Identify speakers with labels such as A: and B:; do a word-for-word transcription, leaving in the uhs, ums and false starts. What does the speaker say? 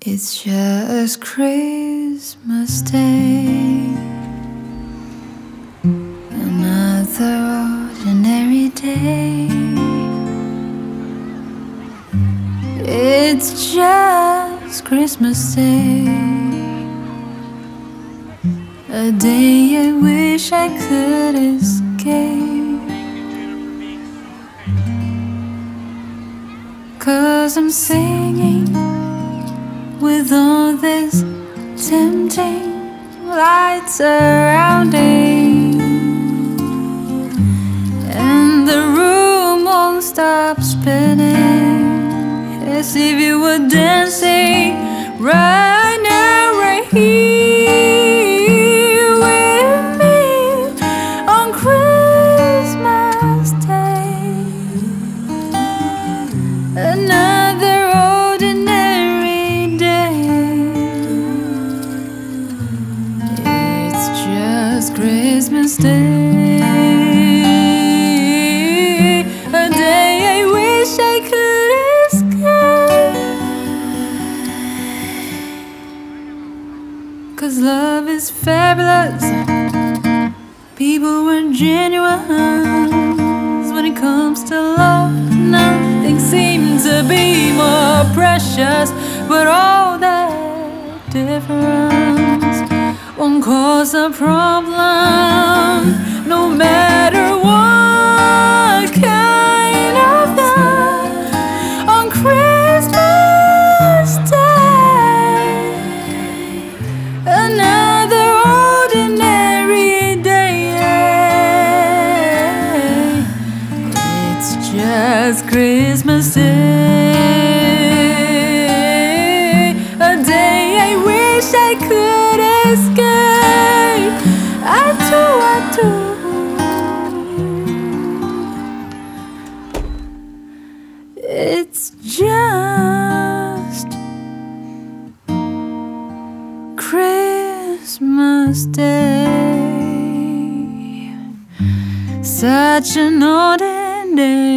A: It's just Christmas Day, another ordinary day. It's just Christmas Day, a day I wish I could escape. 'Cause I'm singing with all this tempting lights surrounding, and the room won't stop spinning, as if you were dancing right now, right here with me on Christmas Day. Another ordinary day. It's just Christmas Day, a day I wish I could escape. 'Cause love is fabulous, people were genuine. When it comes to love, nothing seems to be more precious, but all that difference won't cause a problem, no matter what kind of love. On Christmas Day, another ordinary day. It's just Christmas Day, a day I wish I could escape. I do, I do. It's just Christmas Day, such an ordinary